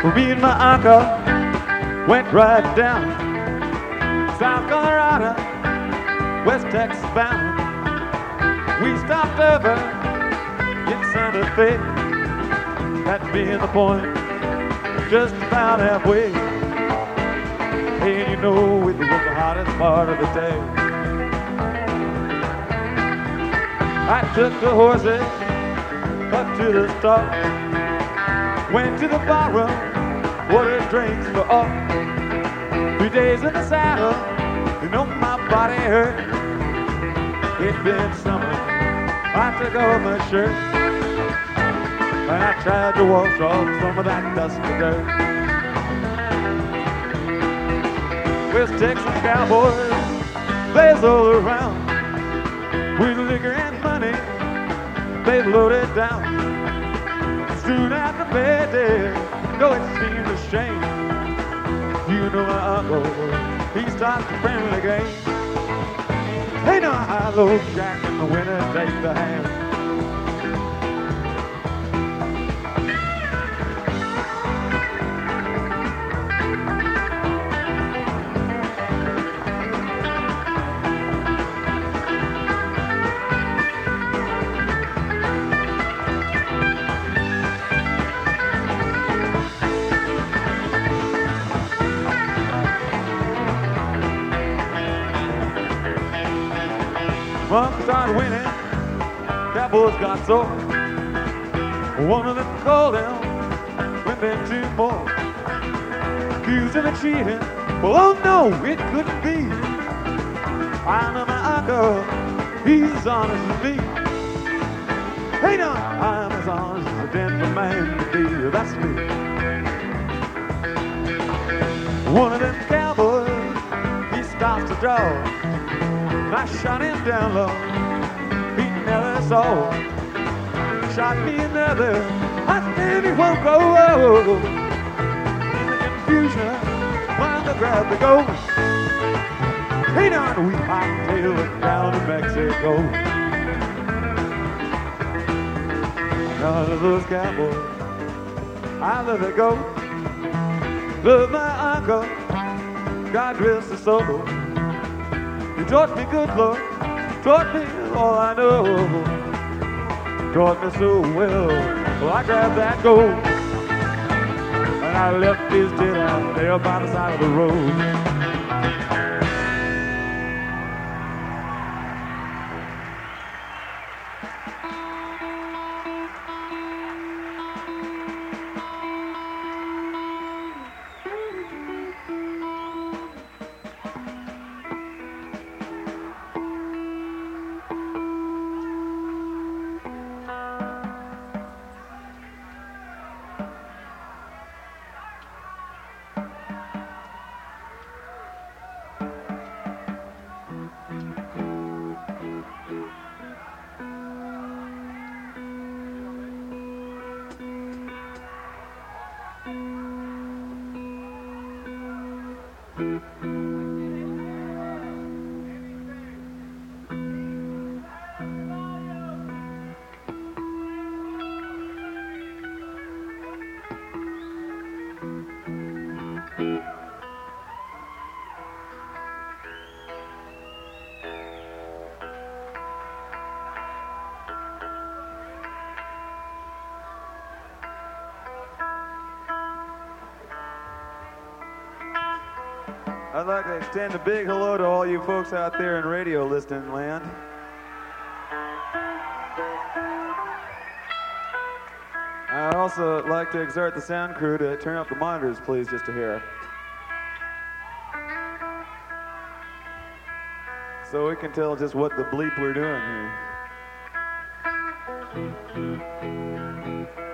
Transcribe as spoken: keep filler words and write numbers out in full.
Me and my uncle went right down South Colorado, West Texas bound. We stopped over in Santa Fe, that being the point, just about halfway. And you know it was the hottest part of the day. I took the horses up to the stall, went to the bar room, ordered drinks for all. Three days in the saddle, you know my body hurt. It's been summer, I took off my shirt, and I tried to wash off some of that dust and dirt. West Texas cowboys, they's all around. With liquor and money, they've loaded down. Soon after payday, no, it seems a shame. You know my uncle, he starts the friendly game. Hey, now I low Jack in the winter, take the hand. One started winning, cowboys got sore. One of them called him, went then two more. Accused him of cheating, well, oh no, it couldn't be. I know my uncle, he's honest as me. Hey now, I'm as honest as a Denver man can be, that's me. One of them cowboys, he starts to draw. I shot him down low, he never saw. Shot me another, I said he won't go. In the confusion, find the grab to go. Hey now, we hightail it down to Mexico. None of those cowboys, I let it go. Love my uncle, God rest his soul. He taught me good, Lord, taught me all I know. Taught me so well, well I grabbed that gold, and I left his dead out there by the side of the road. I'd like to extend a big hello to all you folks out there in radio listening land. I'd also like to exhort the sound crew to turn up the monitors, please, just to hear. So we can tell just what the bleep we're doing here.